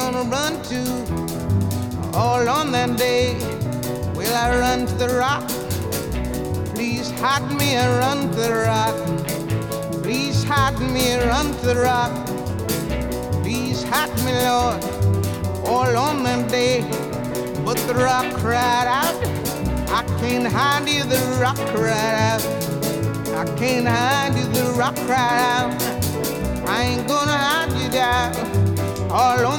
gonna run to? All on that day, will I run to the rock? Please hide me and run to the rock. Please hide me and run to the rock. Please hide me, Lord, all on that day. But the rock cried out, I can't hide you, the rock cried out. I can't hide you, the rock cried out. I ain't gonna hide you down all on